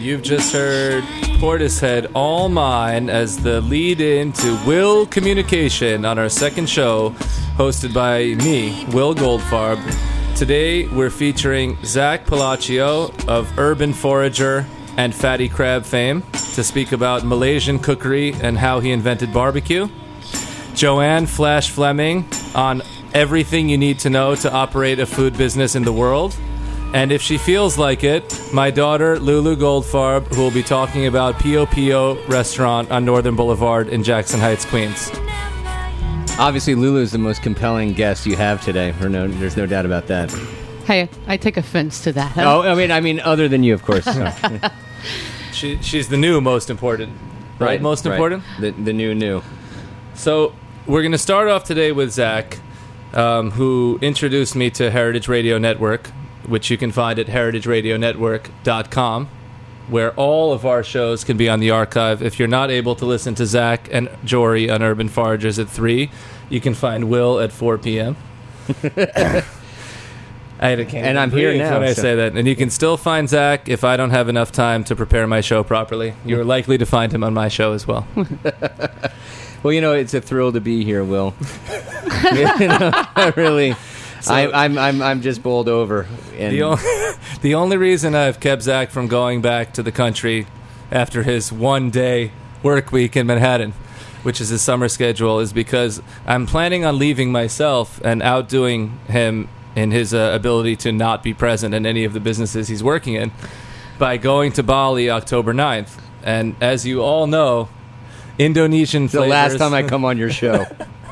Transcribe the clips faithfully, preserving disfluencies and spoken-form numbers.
You've just heard Portishead All Mine as the lead-in to Will Communication on our second show, hosted by me, Will Goldfarb. Today, we're featuring Zach Palacio of Urban Forager and Fatty Crab fame to speak about Malaysian cookery and how he invented barbecue. Joanne Flash Fleming on everything you need to know to operate a food business in the world. And if she feels like it, my daughter, Lulu Goldfarb, who will be talking about Pio Pio Restaurant on Northern Boulevard in Jackson Heights, Queens. Obviously, Lulu is the most compelling guest you have today. Or no, there's no doubt about that. Hey, I take offense to that. Huh? Oh, I mean, I mean, other than you, of course. she, she's the new most important, right? right most right. important? The, the new new. So we're going to start off today with Zach, um, who introduced me to Heritage Radio Network, which you can find at heritage radio network dot com, where all of our shows can be on the archive. If you're not able to listen to Zach and Jory on Urban Foragers at three, you can find Will at four p.m. I can't and I'm here now when I so. say that. And you can still find Zach if I don't have enough time to prepare my show properly. You're likely to find him on my show as well. Well, you know, it's a thrill to be here, Will. you know, I really... So, I, I'm I'm I'm just bowled over. And the, only, the only reason I've kept Zach from going back to the country after his one-day work week in Manhattan, which is his summer schedule, is because I'm planning on leaving myself and outdoing him in his uh, ability to not be present in any of the businesses he's working in by going to Bali October ninth. And as you all know, Indonesian it's the flavors... last time I come on your show.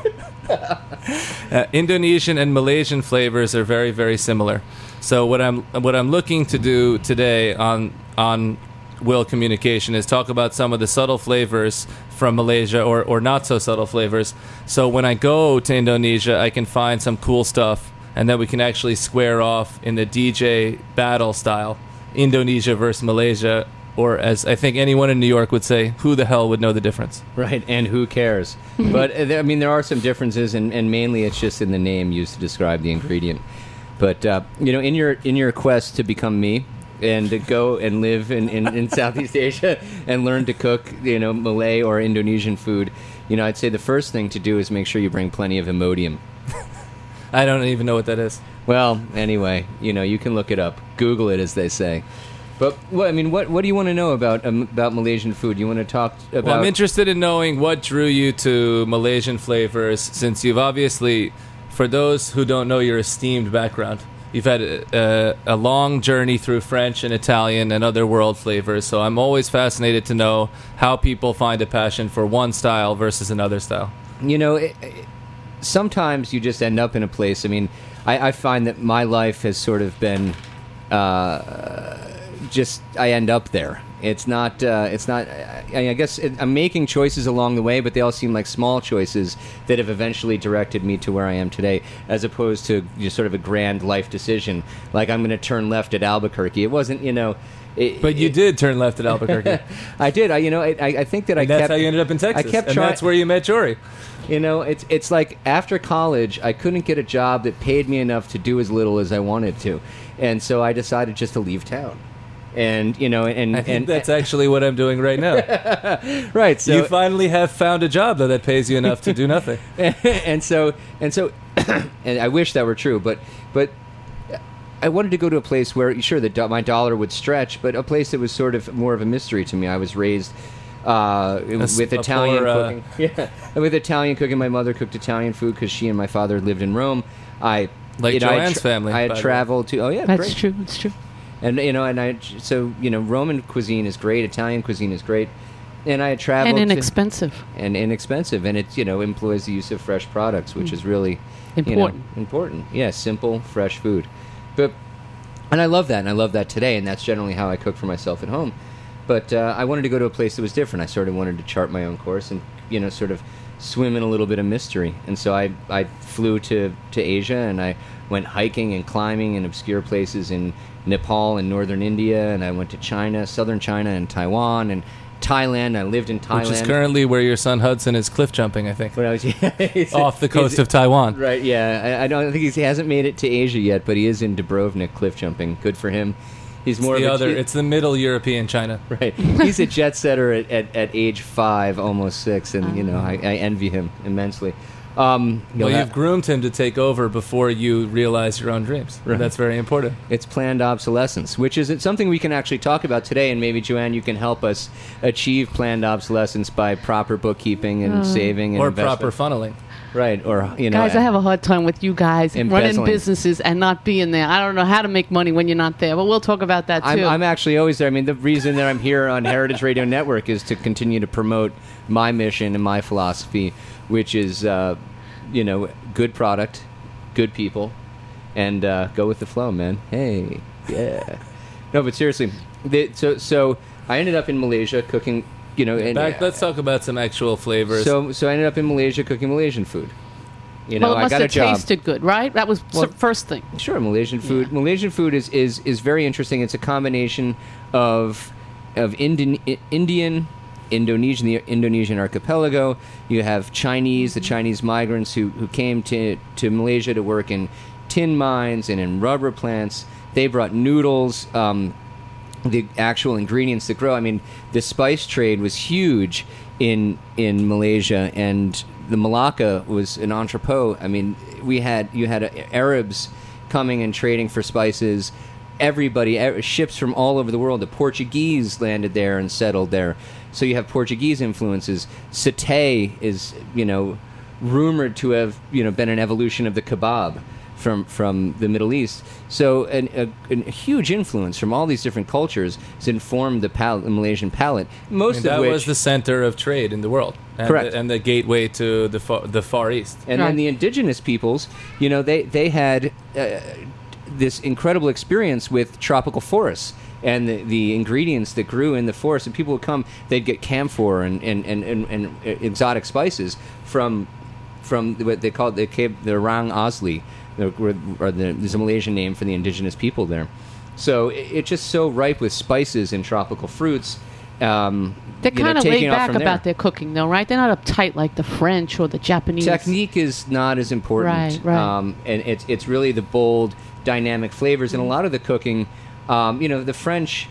Uh, Indonesian and Malaysian flavors are very, very similar. So what I'm what I'm looking to do today on on Will Communication is talk about some of the subtle flavors from Malaysia, or, or not so subtle flavors. So when I go to Indonesia, I can find some cool stuff, and then we can actually square off in the D J battle style, Indonesia versus Malaysia. Or as I think anyone in New York would say, who the hell would know the difference? Right, and who cares? But, I mean, there are some differences, and, and mainly it's just in the name used to describe the ingredient. But, uh, you know, in your in your quest to become me and to go and live in, in, in Southeast Asia and learn to cook, you know, Malay or Indonesian food, you know, I'd say the first thing to do is make sure you bring plenty of Imodium. I don't even know what that is. Well, anyway, you know, you can look it up. Google it, as they say. But well, I mean, what what do you want to know about um, about Malaysian food? You want to talk about? Well, I'm interested in knowing what drew you to Malaysian flavors, since you've obviously, for those who don't know your esteemed background, you've had a, a, a long journey through French and Italian and other world flavors. So I'm always fascinated to know how people find a passion for one style versus another style. You know, it, it, sometimes you just end up in a place. I mean, I, I find that my life has sort of been. Uh, Just I end up there. It's not. Uh, it's not. I, I guess it, I'm making choices along the way, but they all seem like small choices that have eventually directed me to where I am today, as opposed to just sort of a grand life decision, like I'm going to turn left at Albuquerque. It wasn't, you know. It, but you it, did turn left at Albuquerque. I did. I, you know, I, I think that I. And that's kept, how you ended up in Texas. I kept and trying. That's where you met Jory. You know, it's it's like after college, I couldn't get a job that paid me enough to do as little as I wanted to, and so I decided just to leave town. And you know, and, I think and that's actually what I'm doing right now. Right. So you finally have found a job though that pays you enough to do nothing. and so and so, and I wish that were true, but but I wanted to go to a place where, sure, the do- my dollar would stretch, but a place that was sort of more of a mystery to me. I was raised uh, with a Italian poor, uh, cooking. Yeah, with Italian cooking. My mother cooked Italian food because she and my father lived in Rome. I like you know, Joanne's I tra- family. I had traveled to. Oh yeah, that's great. true. That's true. And you know, and I so you know, Roman cuisine is great, Italian cuisine is great, and I had traveled and inexpensive, to, and inexpensive, and it you know employs the use of fresh products, which mm. is really important. You know, important, yeah, simple, fresh food. But and I love that, and I love that today, and that's generally how I cook for myself at home. But uh, I wanted to go to a place that was different. I sort of wanted to chart my own course, and you know, sort of swim in a little bit of mystery. And so I I flew to to Asia, and I went hiking and climbing in obscure places in Nepal and northern India, and I went to China, southern China, and Taiwan, and Thailand. I lived in Thailand. Which is currently where your son Hudson is cliff jumping, I think. When I was yeah, off the coast of Taiwan. Right, yeah. I, I don't think he's, he hasn't made it to Asia yet, but he is in Dubrovnik cliff jumping. Good for him. He's more the of a, other. It's the middle European China. right. He's a jet setter at, at, at age five, almost six, and you know I, I envy him immensely. Um, Well, you'll you've ha- groomed him to take over before you realize your own dreams. Right. That's very important. It's planned obsolescence, which is something we can actually talk about today, and maybe, Joanne, you can help us achieve planned obsolescence by proper bookkeeping and saving and Or investment. proper funneling. Right, or, you know... Guys, I have a hard time with you guys running Embezzling. businesses and not being there. I don't know how to make money when you're not there, but we'll talk about that too. I'm, I'm actually always there. I mean, the reason that I'm here on Heritage Radio Network is to continue to promote my mission and my philosophy, which is, uh, you know, good product, good people, and uh, go with the flow, man. Hey, yeah. No, but seriously, the, so so I ended up in Malaysia cooking, you know, and Back, let's talk about some actual flavors. so so I ended up in Malaysia cooking Malaysian food. You know, well, it I must got a have job. tasted good, right? That was Well- the first thing. Sure, Malaysian food. Yeah. Malaysian food is, is, is very interesting. It's a combination of of Indian, Indian, Indonesian, the Indonesian archipelago. You have Chinese, the Chinese migrants who, who came to, to Malaysia to work in tin mines and in rubber plants. They brought noodles, um, the actual ingredients that grow. I mean, the spice trade was huge in in Malaysia, and the Malacca was an entrepot. I mean, we had you had Arabs coming and trading for spices. Everybody, eh, ships from all over the world. The Portuguese landed there and settled there. So you have Portuguese influences. Satay is, you know, rumored to have, you know, been an evolution of the kebab from from the Middle East. So an, a, a huge influence from all these different cultures has informed the, pal- the Malaysian palate. Most And of that which, was the center of trade in the world. And Correct. The, and the gateway to the far, the Far East. and Right. then the indigenous peoples, you know, they they had uh, this incredible experience with tropical forests and the, the ingredients that grew in the forest. And people would come, they'd get camphor and and, and, and, and exotic spices from from what they called the the Rang Asli, the, or the, there's a Malaysian name for the indigenous people there. So it, it's just so ripe with spices and tropical fruits. Um, They're you know, kind of taking laid off back from there. about their cooking, though, right? They're not uptight like the French or the Japanese. Technique is not as important, Right, right. Um, and it's it's really the bold, dynamic flavors, and a lot of the cooking. Um, you know, the French,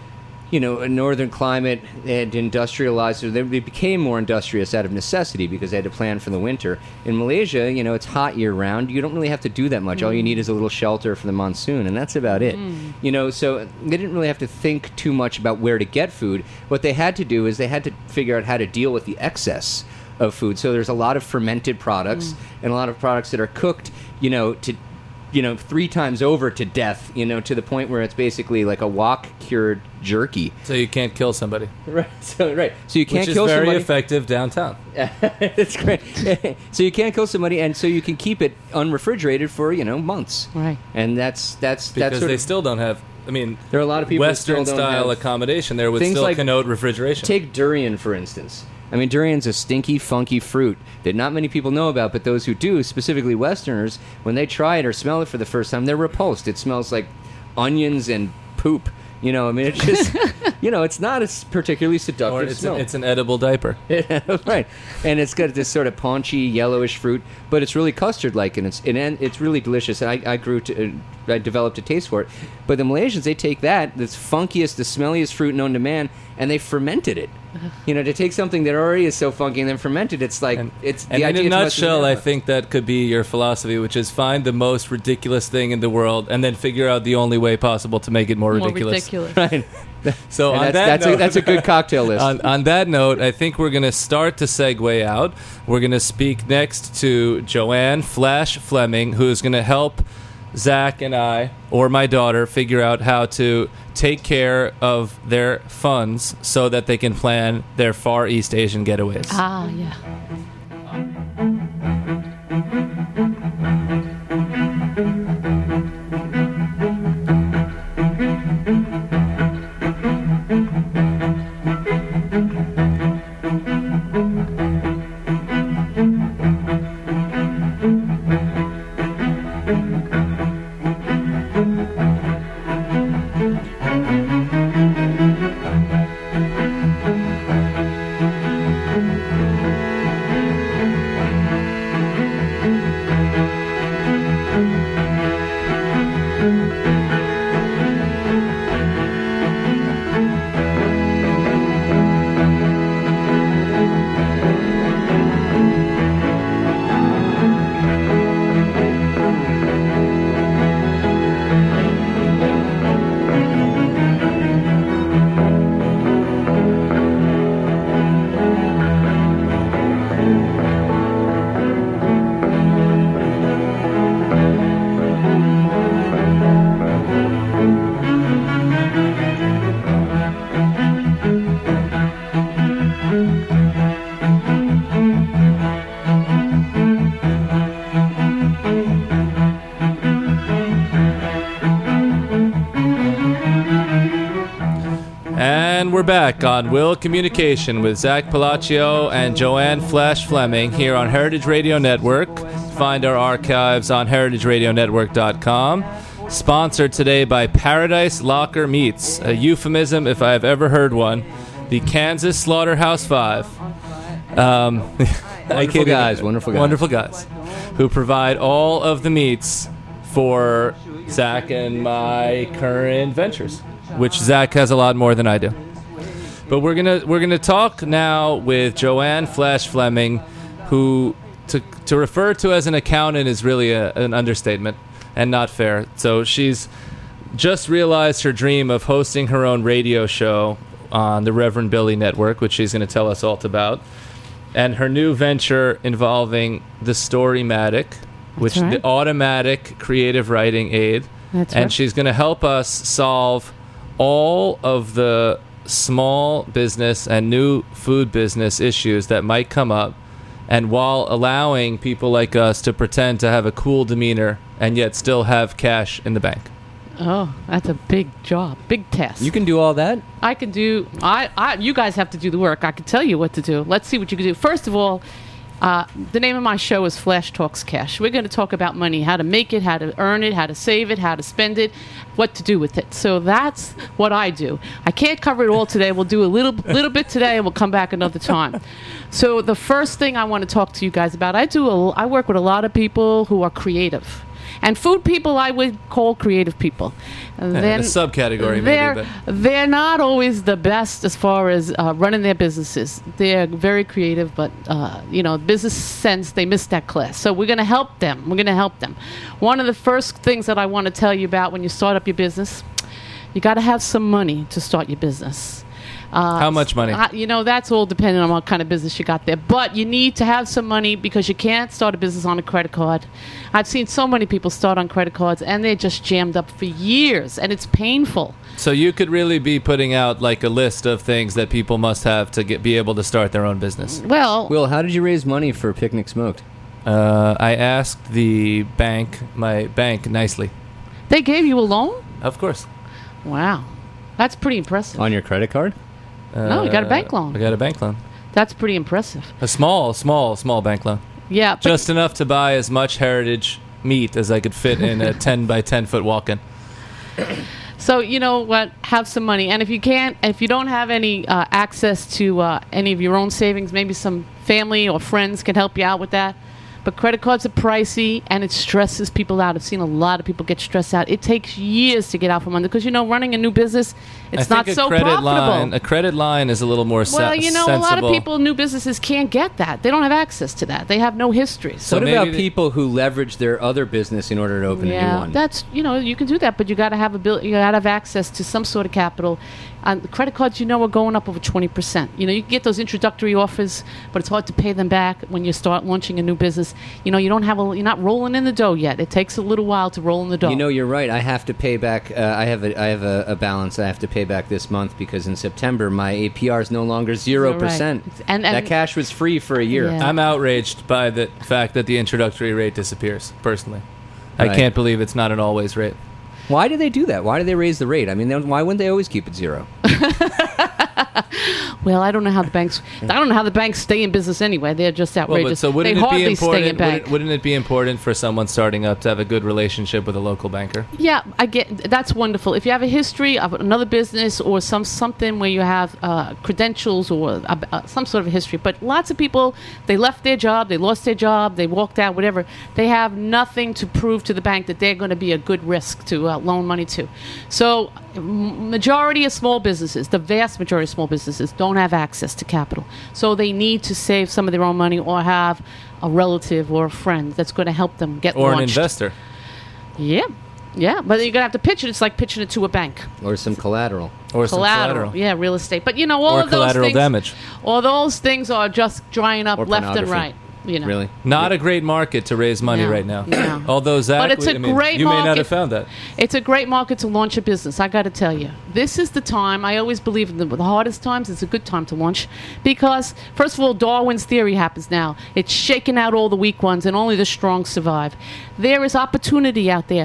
you know, a northern climate, they had industrialized. They, they became more industrious out of necessity because they had to plan for the winter. In Malaysia, you know, it's hot year round. You don't really have to do that much. All you need is a little shelter for the monsoon, and that's about it. You know, so they didn't really have to think too much about where to get food. What they had to do is they had to figure out how to deal with the excess of food. So there's a lot of fermented products and a lot of products that are cooked, you know, to you know, three times over to death, you know, to the point where it's basically like a wok-cured jerky. So you can't kill somebody. Right. So right. So you can't Which is kill very somebody. effective downtown. It's great. So you can't kill somebody, and so you can keep it unrefrigerated for, you know, months. Right. And that's that's Because that's sort they of, still don't have, I mean, there are a lot of people that still Western don't style have- accommodation there would things still like- connote refrigeration. Take durian, for instance. I mean, durian's a stinky, funky fruit that not many people know about, but those who do, specifically Westerners, when they try it or smell it for the first time, they're repulsed. It smells like onions and poop. You know, I mean, it's just, you know, it's not a s- particularly or seductive it's, smell. an, it's an edible diaper. Right, and it's got this sort of paunchy, yellowish fruit, but it's really custard-like, and it's and it's really delicious. And I, I grew to, uh, I developed a taste for it. But the Malaysians, they take that, this funkiest, the smelliest fruit known to man, and they fermented it. You know, to take something that already is so funky and then ferment it, it's like And, it's the and idea. in a it's nutshell, I Western think that could be your philosophy, which is find the most ridiculous thing in the world and then figure out the only way possible to make it more, More ridiculous. ridiculous. right. So And on that's that that's note, a, that's a good cocktail list. on, on that note, I think we're going to start to segue out. We're going to speak next to Joanne Flash Fleming, who is going to help Zach and I, or my daughter, figure out how to take care of their funds so that they can plan their Far East Asian getaways. Ah, yeah. we're back on Will Communication with Zach Palaccio and Joanne Flash Fleming here on Heritage Radio Network. Find our archives on heritage radio network dot com. Sponsored today by Paradise Locker Meats, a euphemism if I have ever heard one. The Kansas Slaughterhouse Five. Um, wonderful guys, wonderful guys. Wonderful guys who provide all of the meats for Zach and my current ventures, which Zach has a lot more than I do. But we're gonna we're gonna talk now with Joanne Flash Fleming, who to to refer to as an accountant is really a, an understatement and not fair. So she's just realized her dream of hosting her own radio show on the Reverend Billy Network, which she's going to tell us all about, and her new venture involving the Storymatic, which right. the automatic creative writing aid. That's and right. she's going to help us solve all of the small business and new food business issues that might come up, and while allowing people like us to pretend to have a cool demeanor and yet still have cash in the bank. Oh, that's a big job, big task. You can do all that? I can do. I, I. You guys have to do the work. I can tell you what to do. Let's see what you can do. First of all, uh, the name of my show is Flash Talks Cash. We're going to talk about money, how to make it, how to earn it, how to save it, how to spend it, what to do with it. So that's what I do. I can't cover it all today. We'll do a little, little bit today, and we'll come back another time. So the first thing I want to talk to you guys about, I do. A, I work with a lot of people who are creative. And food people I would call creative people. And Yeah, then a subcategory they're, maybe. But. they're not always the best as far as uh, running their businesses. They're very creative, but, uh, you know, business sense, they missed that class. So we're going to help them. We're going to help them. One of the first things that I want to tell you about when you start up your business, you got to have some money to start your business. Uh, How much money? Uh, you know, that's all depending on what kind of business you got there. But you need to have some money because you can't start a business on a credit card. I've seen so many people start on credit cards and they're just jammed up for years, and it's painful. So you could really be putting out like a list of things that people must have to get be able to start their own business. Well, Will, how did you raise money for Picnic Smoked? Uh, I asked the bank, my bank, nicely. they gave you a loan? Of course. Wow. That's pretty impressive. On your credit card? No, you got a bank loan. I got a bank loan. That's pretty impressive. A small, small, small bank loan. Yeah. But Just enough to buy as much heritage meat as I could fit in a ten by ten foot walk-in. So, you know what? Have some money. And if you can't, if you don't have any uh, access to uh, any of your own savings, maybe some family or friends can help you out with that. But credit cards are pricey, and it stresses people out. I've seen a lot of people get stressed out. It takes years to get out from under because, you know, running a new business, it's I not think so a credit profitable. Line, a credit line is a little more se- well, you know, sensible. a lot of people, new businesses can't get that. They don't have access to that. They have no history. So, So what maybe about the- people who leverage their other business in order to open a new yeah, one? that's, you know, you can do that, but you got to have a bill. You got to have access to some sort of capital. And the credit cards, you know, are going up over twenty percent. You know, you can get those introductory offers, but it's hard to pay them back when you start launching a new business. You know, you don't have a, you're not rolling in the dough yet. It takes a little while to roll in the dough. You know, you're right. I have to pay back. Uh, I have a, I have a, a balance I have to pay back this month because in September my A P R is no longer zero percent. Right. And- and- that cash was free for a year. Yeah. I'm outraged by the fact that the introductory rate disappears, personally. I Right. can't believe it's not an always rate. Why do they do that? Why do they raise the rate? I mean, then why wouldn't they always keep it zero? Well, I don't know how the banks. I don't know how the banks stay in business anyway. They're just Well, outrageous. but so wouldn't they it hardly be stay in important? bank. Wouldn't, wouldn't it be important for someone starting up to have a good relationship with a local banker? Yeah, I get that's wonderful. If you have a history of another business or some something where you have uh, credentials or uh, uh, some sort of a history, but lots of people, they left their job, they lost their job, they walked out, whatever. They have nothing to prove to the bank that they're going to be a good risk to uh, loan money to. So, m- majority of small businesses, the vast majority of small businesses, don't have access to capital. So they need to save some of their own money or have a relative or a friend that's going to help them get Or launched. an investor? Yeah, yeah, but you're gonna have to pitch it. It's like pitching it to a bank. Or some collateral. Or some Collateral, collateral? yeah, real estate. But you know, all Or of those collateral things, damage. all those things are just drying up Or left and pornography. right. You know, Really? Not a great market to raise money No, right now. no. Although, Zach, But it's a I mean, great you may not market. have found that. It's a great market to launch a business. I got to tell you, this is the time. I always believe in the, the hardest times. It's a good time to launch because, first of all, Darwin's theory happens now. It's shaking out all the weak ones, and only the strong survive. There is opportunity out there.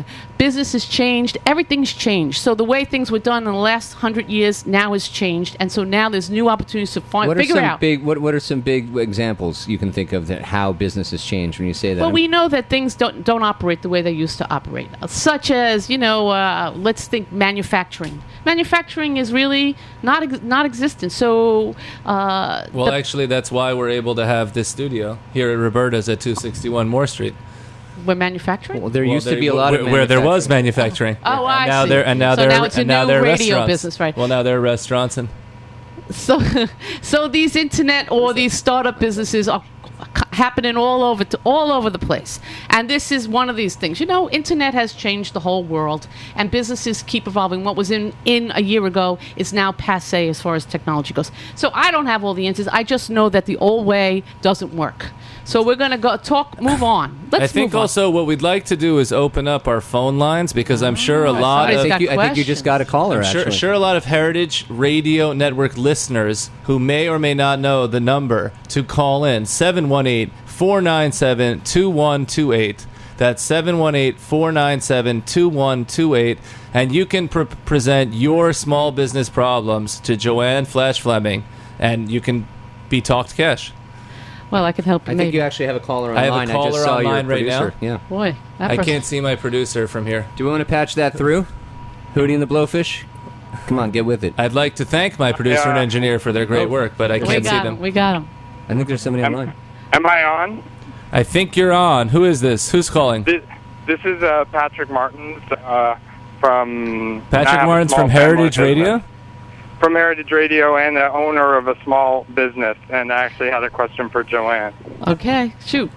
business has changed. Everything's changed. So the way things were done in the last hundred years now has changed, and so now there's new opportunities to find What are figure some out. big? What What are some big examples you can think of that how business has changed when you say that? Well, we know that things don't don't operate the way they used to operate, such as you know, uh, let's think manufacturing. Manufacturing is really not ex- not existent. So, uh, Well, the- actually, that's why we're able to have this studio here at Roberta's at two sixty-one Moore Street. we're manufacturing. Well, there Well, used there- to be a lot where, of where there was manufacturing. manufacturing. Oh, I and now see. They're, and now So they're now it's a and now new they're radio restaurants. business, right. Well, now they're restaurants and So, so these internet or these startup businesses are c- happening all over to, all over the place, and this is one of these things. You know, internet has changed the whole world, and businesses keep evolving. What was in in a year ago is now passé as far as technology goes. So I don't have all the answers. I just know that the old way doesn't work. So we're going to go talk. Move on. Let's I think move on. also what we'd like to do is open up our phone lines because I'm sure a Oh, lot I somebody's of think, got you, I think you just got a caller. I'm sure, actually, sure a lot of Heritage Radio Network listeners who may or may not know the number to call in seven one eight, four nine seven, two one two eight. That's seven one eight, four nine seven, two one two eight. And you can pre- present your small business problems to Joanne Flash Fleming, and you can be talked cash. Well, I can help you. I think maybe. you actually have a caller I have a online. caller just saw online your right now. producer. Yeah. Boy, that I person- can't see my producer from here. Do we want to patch that through? Hootie and the Blowfish? Come on, get with it. I'd like to thank my producer and Yeah. engineer for their great work, but I We can't see got them. him. We got him. I think there's somebody Am, online. am I on? I think you're on. Who is this? Who's calling? This, this is uh, Patrick Martins uh, from... I Patrick have a Martins small from family Heritage business. Radio? From Heritage Radio and the owner of a small business, and I actually had a question for Joanne. Okay, shoot.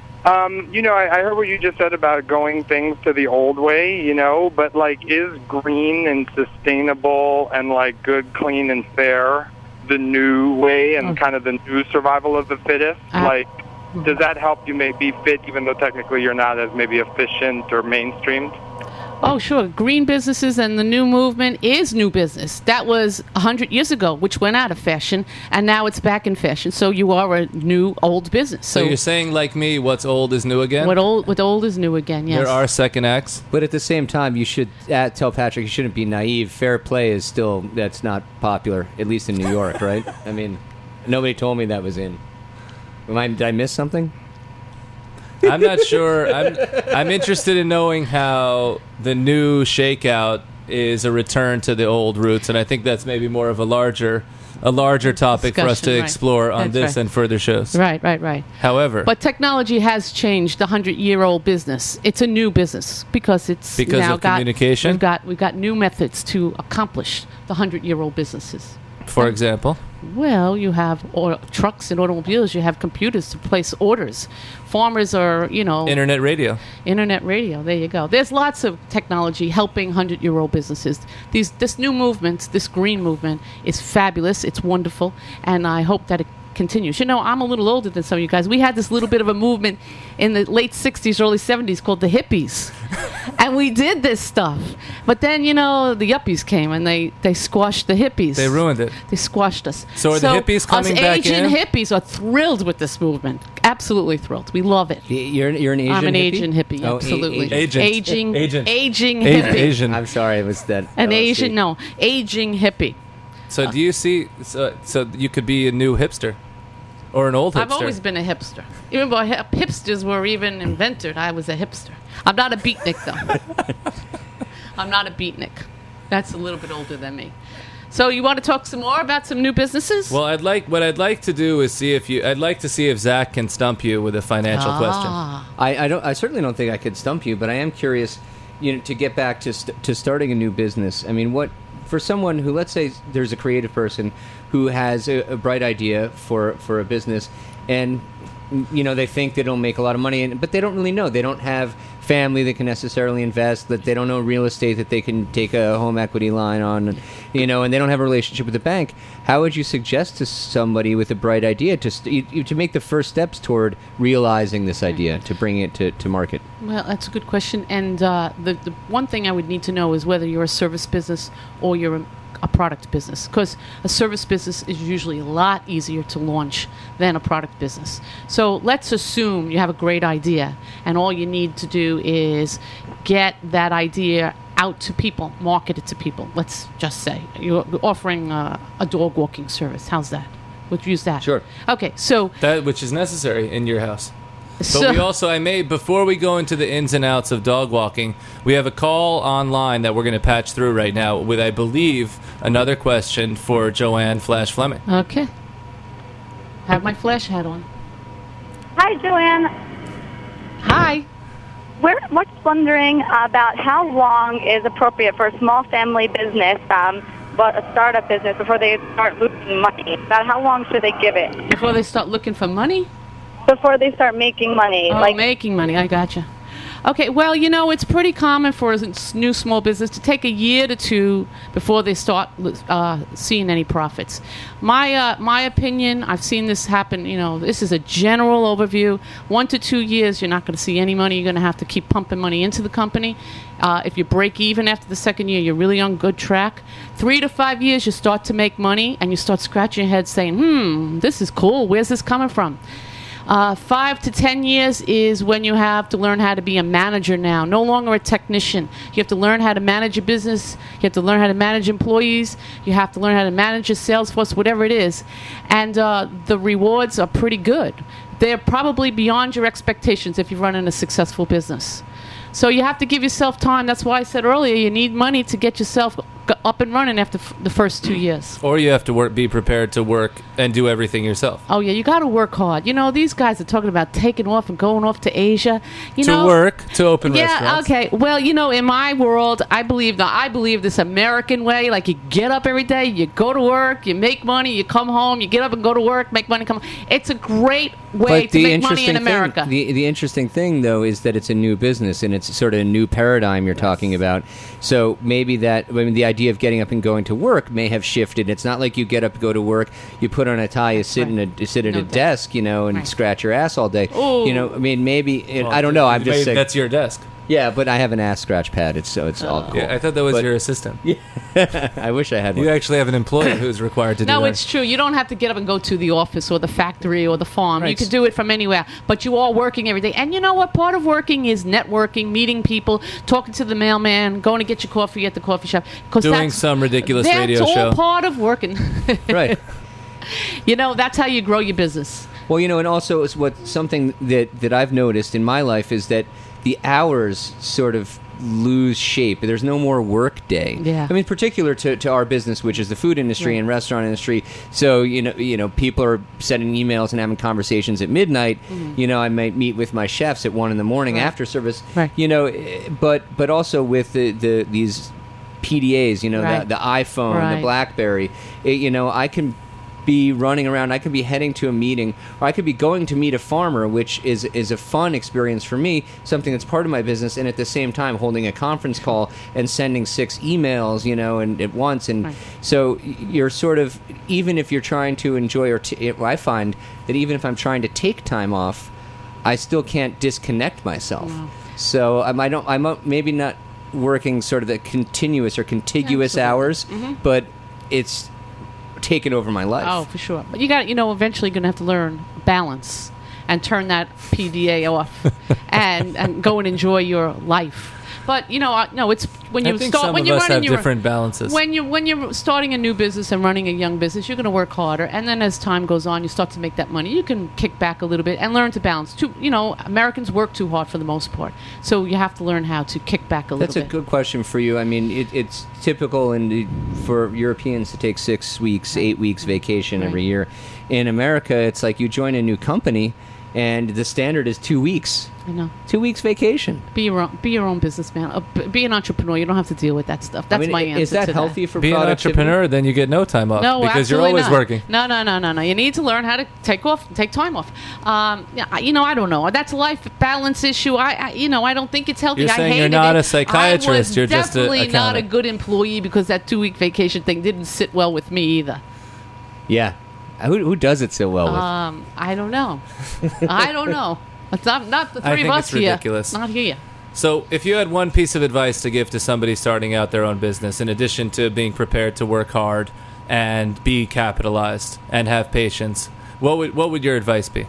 Um, you know, I, I heard what you just said about going things to the old way, you know, but, like, is green and sustainable and, like, good, clean, and fair the new way and Oh. kind of the new survival of the fittest? Uh, like, does that help you maybe fit even though technically you're not as maybe efficient or mainstreamed? Oh, sure. Green businesses and the new movement is new business. That was one hundred years ago, which went out of fashion, and now it's back in fashion. So you are a new, old business. So So, you're saying, like me, what's old is new again? what old what old is new again, yes. There are second acts. But at the same time, you should uh, tell Patrick you shouldn't be naive. Fair play is still, that's not popular, at least in New York, right? I mean, nobody told me that was in. Am I, did I miss something? I'm not sure. I'm, I'm interested in knowing how the new shakeout is a return to the old roots, and I think that's maybe more of a larger, a larger topic for us to Discussion, right. explore on That's this right. and further shows. Right, right, right. However, But technology has changed the hundred-year-old business. It's a new business because it's Because now of got, communication? We've got we've got new methods to accomplish the hundred-year-old businesses. for example, Well, you have or, trucks and automobiles. You have computers to place orders. Farmers are, you know, internet radio. internet radio. There you go. There's lots of technology helping hundred-year-old businesses. These, this new movement, this green movement, is fabulous. It's wonderful, and I hope that it continues. You know, I'm a little older than some of you guys. We had this little bit of a movement in the late sixties, early seventies called the hippies, and we did this stuff. But then, you know, the yuppies came and they they squashed the hippies. They ruined it. They squashed us. So are the hippies coming us back Asian in? hippies are thrilled with this movement. Absolutely thrilled. We love it. Y- You're, you're an Asian I'm an hippie? Asian hippie, Oh, a- absolutely. Asian. Agent. Aging, Agent. aging A- hippie. Asian. I'm sorry, it was that. An L S D. Asian, no, aging hippie. So do you see? So, so you could be a new hipster, or an old hipster. I've always been a hipster. Even before hip- hipsters were even invented, I was a hipster. I'm not a beatnik, though. I'm not a beatnik. That's a little bit older than me. So you want to talk some more about some new businesses? Well, I'd like what I'd like to do is see if you. I'd like to see if Zach can stump you with a financial question. Ah. I, I don't. I certainly don't think I could stump you, but I am curious, you know, to get back to st- to starting a new business. I mean, what for someone who, let's say, there's a creative person who has a, a bright idea for for a business, and you know they think that it'll make a lot of money, and, but they don't really know. They don't have family that can necessarily invest. That they don't know real estate that they can take a home equity line on, you know, and they don't have a relationship with the bank. How would you suggest to somebody with a bright idea to st- you, to make the first steps toward realizing this idea, to bring it to, to market? Well, that's a good question. And uh, the, the one thing I would need to know is whether you're a service business or you're a, a product business, because a service business is usually a lot easier to launch than a product business. So let's assume you have a great idea, and all you need to do is get that idea out to people, market it to people. Let's just say you're offering uh, a dog walking service. How's that? Would you use that? Sure. Okay, so That which is necessary in your house. But so, we also, I may, before we go into the ins and outs of dog walking, we have a call online that we're going to patch through right now with, I believe, another question for Joanne Flash Fleming. okay. Have my flash hat on. Hi, Joanne. Hi. We're just wondering about how long is appropriate for a small family business, um, but a startup business, before they start losing money. About how long should they give it Before they start looking for money? before they start making money? Oh, like making money. I gotcha. Okay, well, you know, it's pretty common for a s- new small business to take a year to two before they start uh, seeing any profits. My uh, my opinion, I've seen this happen, you know, this is a general overview. One to two years, you're not going to see any money. You're going to have to keep pumping money into the company. Uh, if you break even after the second year, you're really on good track. Three to five years, you start to make money, and you start scratching your head saying, hmm, this is cool. Where's this coming from? Uh, five to ten years is when you have to learn how to be a manager now, no longer a technician. You have to learn how to manage a business. You have to learn how to manage employees. You have to learn how to manage a sales force, whatever it is. And uh, the rewards are pretty good. They're probably beyond your expectations if you're running a successful business. So you have to give yourself time. That's why I said earlier, you need money to get yourself g- up and running after f- the first two years. Or you have to work, be prepared to work and do everything yourself. Oh, yeah, you got to work hard. You know, these guys are talking about taking off and going off to Asia. You to know, work, to open yeah, restaurants. okay. Well, you know, in my world, I believe that I believe this American way. Like, you get up every day, you go to work, you make money, you come home, you get up and go to work, make money, come home. It's a great way But to the make money interesting in America. Thing, the the interesting thing, though, is that it's a new business and it's sort of a new paradigm you're talking about. So maybe that, I mean, the idea of getting up and going to work may have shifted. It's not like you get up, go to work, you put on a tie, you sit right. in a sit at No a doubt. desk, you know, and Right. scratch your ass all day. Ooh. You know, I mean, maybe it, Well, I don't know. I'm maybe just saying. that's your desk. Yeah, but I have an ass scratch pad. It's so it's Oh. all cool. Yeah, I thought that was But- your assistant. I wish I had one. You actually have an employee who's required to do No, that. it's true. You don't have to get up and go to the office or the factory or the farm. You Right. can do it from anywhere. But you are working every day. And you know what? Part of working is networking, meeting people, talking to the mailman, going to get your coffee at the coffee shop. 'Cause Doing that's- some ridiculous that's radio all show. part of working. Right. You know, that's how you grow your business. Well, you know, and also it's what something that that I've noticed in my life is that the hours sort of lose shape. There's no more work day. Yeah. I mean, particular to, to our business, which is the food industry Right. and restaurant industry. So you know, you know, people are sending emails and having conversations at midnight. You know, I might meet with my chefs at one in the morning Mm-hmm. Right. after service. Right. You know, eh, but but also with the, the these P D As. You know, Right. the, the iPhone, Right. the BlackBerry. It, you know, I can be running around. I could be heading to a meeting, or I could be going to meet a farmer, which is is a fun experience for me, something that's part of my business, and at the same time holding a conference call and sending six emails, you know, and at once. And Right. so you're sort of, even if you're trying to enjoy, or t- I find that even if I'm trying to take time off, I still can't disconnect myself. No. So um, I don't. I'm uh, maybe not working sort of the continuous or contiguous Absolutely. hours, Mm-hmm. but it's taken over my life. Oh, for sure. But you got, you know, eventually you're going to have to learn balance and turn that P D A off and, and go and enjoy your life. But, you know, I, no, it's when you I think start some when of you're us running have your different balances. when you when you're starting a new business and running a young business, you're going to work harder, and then as time goes on, you start to make that money. You can kick back a little bit and learn to balance. Too, you know, Americans work too hard for the most part, so you have to learn how to kick back a little That's a bit. good question for you. I mean, it, it's typical in the, for Europeans to take six weeks, eight weeks vacation Right. every year. In America, it's like you join a new company, and the standard is two weeks. I know. Two weeks vacation. Be your own, be your own businessman. Uh, b- be an entrepreneur. You don't have to deal with that stuff. That's I mean, my answer. is that to healthy for Be an productivity? entrepreneur, then you get no time off No, because you're absolutely always not. working. No, no, no, no, no. You need to learn how to take off, take time off. Um, yeah, I- you know, I don't know. That's a life balance issue. I, I you know, I don't think it's healthy. You're I saying you're hated not it. a psychiatrist, I was you're just a definitely not a accountant. good employee because that two-week vacation thing didn't sit well with me either. Yeah. Who, who does it so well with? Um, I don't know. I don't know. It's not, not the I three think of it's us here. ridiculous. Not here. So, if you had one piece of advice to give to somebody starting out their own business, in addition to being prepared to work hard and be capitalized and have patience, what would what would your advice be?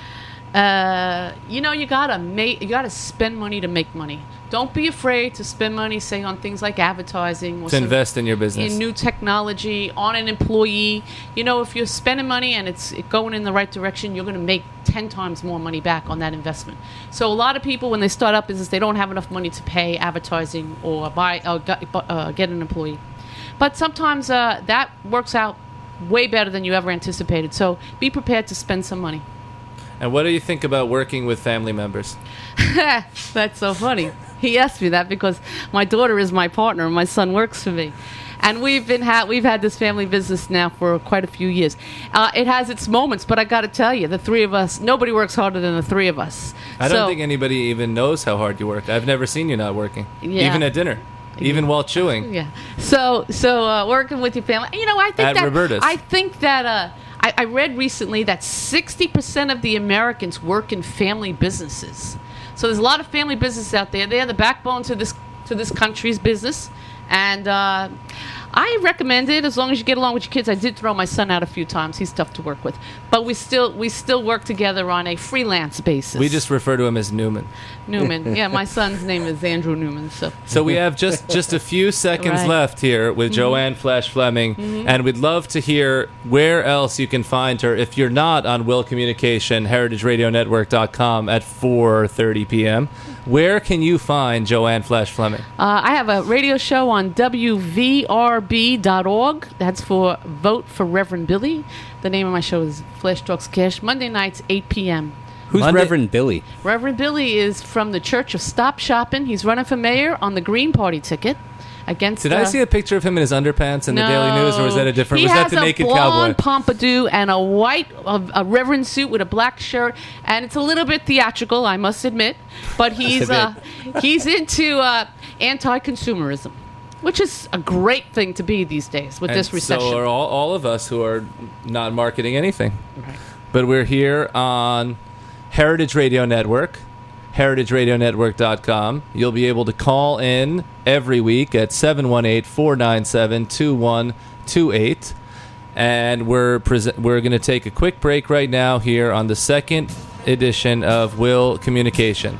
Uh, you know, you gotta make, you gotta spend money to make money. Don't be afraid to spend money, say, on things like advertising, or To some- invest in your business. in new technology, on an employee. You know, if you're spending money and it's going in the right direction, you're going to make ten times more money back on that investment. So a lot of people, when they start up business, they don't have enough money to pay advertising or buy or get, uh, get an employee. But sometimes uh, that works out way better than you ever anticipated. So be prepared to spend some money. And what do you think about working with family members? That's so funny. He asked me that because my daughter is my partner and my son works for me. And we've been ha- we've had this family business now for quite a few years. Uh, it has its moments, but I got to tell you, the three of us, nobody works harder than the three of us. I don't So- think anybody even knows how hard you work. I've never seen you not working, Yeah. even at dinner, even while chewing. Yeah. So so uh, working with your family, you know, I think At that Roberta's. I think that uh, I, I read recently that sixty percent of the Americans work in family businesses. So there's a lot of family businesses out there. They're the backbone to this to this country's business, and uh, I recommend it as long as you get along with your kids. I did throw my son out a few times. He's tough to work with, but we still we still work together on a freelance basis. We just refer to him as Newman. Newman. Yeah, my son's name is Andrew Newman. So So we have just, just a few seconds Right. left here with Joanne Flash Fleming, and we'd love to hear where else you can find her if you're not on Will Communication, heritage radio network dot com at four thirty p.m. Where can you find Joanne Flash Fleming? Uh, I have a radio show on W V R B dot org. That's for Vote for Reverend Billy. The name of my show is Flash Talks Cash, Monday nights, eight p.m. Who's Monday- Reverend Billy? Reverend Billy is from the Church of Stop Shopping. He's running for mayor on the Green Party ticket against... Did I uh, see a picture of him in his underpants in the Daily News, or was that a different... He was has that the Naked a Cowboy? blonde pompadour and a white, a, a reverend suit with a black shirt, and it's a little bit theatrical, I must admit. But he's uh, he's into uh, anti-consumerism, which is a great thing to be these days with And this recession. so are all, all of us who are not marketing anything. But we're here on Heritage Radio Network, heritage radio network dot com. You'll be able to call in every week at seven one eight, four nine seven, two one two eight. And we're prese- we're going to take a quick break right now here on the second edition of Will Communication.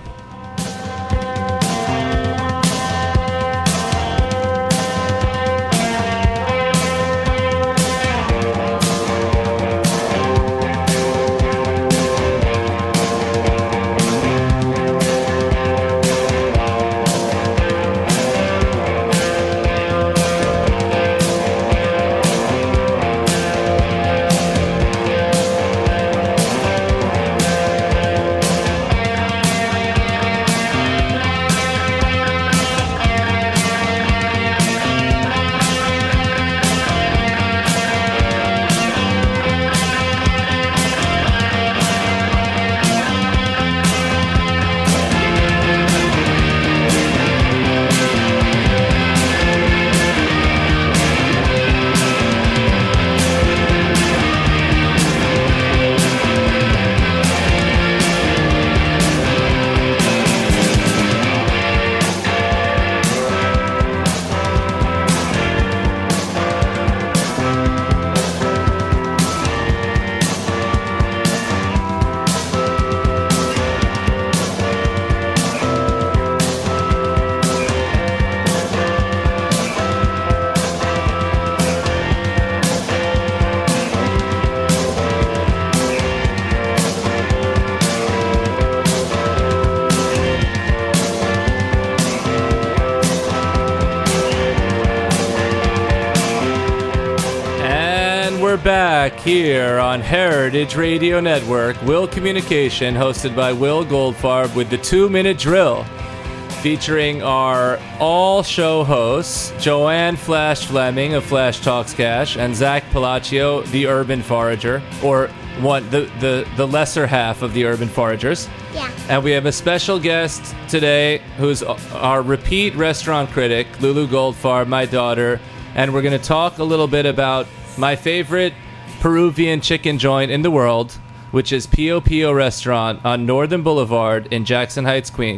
Back here on Heritage Radio Network, Will Communication, hosted by Will Goldfarb, with the two-minute drill, featuring our all-show hosts, Joanne Flash Fleming of Flash Talks Cash, and Zach Palacio, the Urban Forager, or one the, the, the lesser half of the Urban Foragers. Yeah. And we have a special guest today, who's our repeat restaurant critic, Lulu Goldfarb, my daughter, and we're going to talk a little bit about my favorite Peruvian chicken joint in the world, which is Pio Pio Restaurant on Northern Boulevard in Jackson Heights, Queens.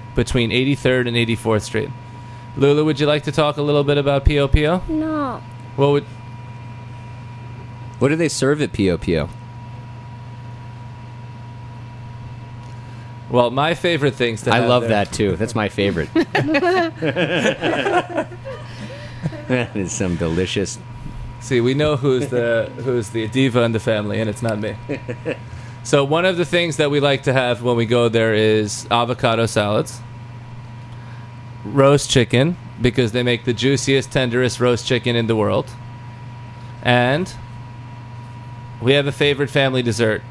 between eighty-third and eighty-fourth Street. Lulu, would you like to talk a little bit about P O P O? No. What would... What do they serve at P O P O? Well, my favorite things to I have love there- that too. That's my favorite. That is some delicious. See, we know who's the who's the diva in the family, and it's not me. So one of the things that we like to have when we go there is avocado salads, roast chicken, because they make the juiciest, tenderest roast chicken in the world, and we have a favorite family dessert,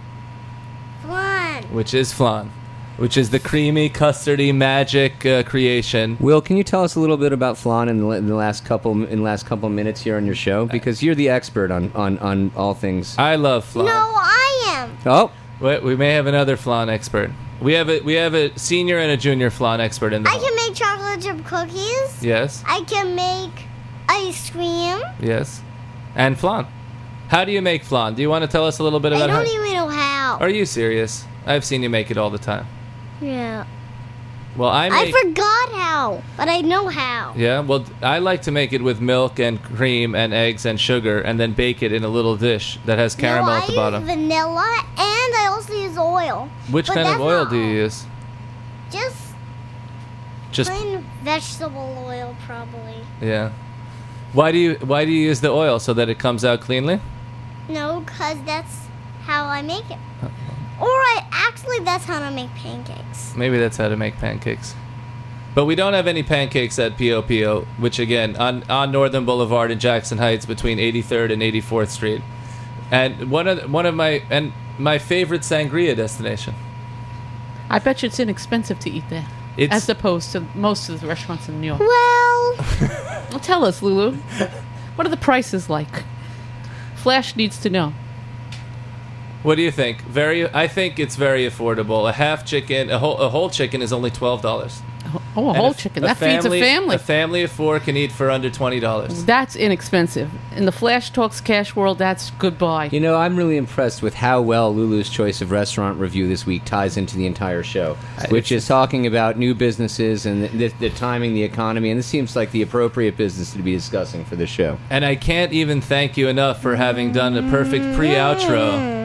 Flan. which is flan, which is the creamy, custardy magic uh, creation. Will, can you tell us a little bit about flan in the, in the last couple in the last couple minutes here on your show? Because you're the expert on, on, on all things. I love flan. No, I am. Oh, Wait, we may have another flan expert. We have a we have a senior and a junior flan expert in the. I can make chocolate chip cookies. Yes. I can make ice cream. Yes. And flan. How do you make flan? Do you want to tell us a little bit I about don't how? even know how. Are you serious? I've seen you make it all the time. Yeah. Well, I I make. forgot how, but I know how. Yeah. Well, I like to make it with milk and cream and eggs and sugar, and then bake it in a little dish that has caramel no, at the I bottom. use vanilla, and I also use oil. Which But kind of that's oil not do you all. use? Just Just plain vegetable oil, probably. yeah. Why do you Why do you use the oil so that it comes out cleanly? No, because that's how I make it. Or I actually, that's how I make pancakes. Maybe that's how to make pancakes. But we don't have any pancakes at P O P O, which again, on, on Northern Boulevard in Jackson Heights between eighty-third and eighty-fourth Street. And one of one of my and my favorite sangria destination. I bet you it's inexpensive to eat there, It's as opposed to most of the restaurants in New York. Well, Well, tell us, Lulu. What are the prices like? Flash needs to know. What do you think? Very I think it's very affordable. A half chicken, a whole a whole chicken is only twelve dollars. Oh, a whole chicken. That feeds a family. A family of four can eat for under twenty dollars. That's inexpensive. In the Flash Talks Cash world, that's goodbye. you know, I'm really impressed with how well Lulu's Choice of Restaurant review this week ties into the entire show, which is talking about new businesses and the, the, the timing, the economy, and this seems like the appropriate business to be discussing for this show. And I can't even thank you enough for having done a perfect pre-outro.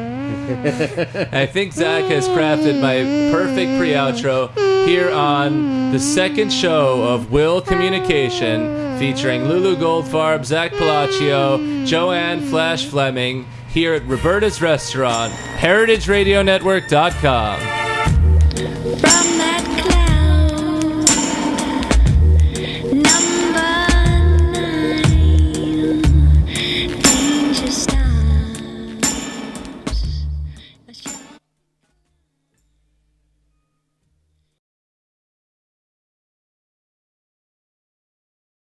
I think Zach has crafted my perfect pre-outro here on the second show of Will Communication, featuring Lulu Goldfarb, Zach Palaccio, Joanne Flash Fleming, here at Roberta's Restaurant, Heritage Radio Network dot com.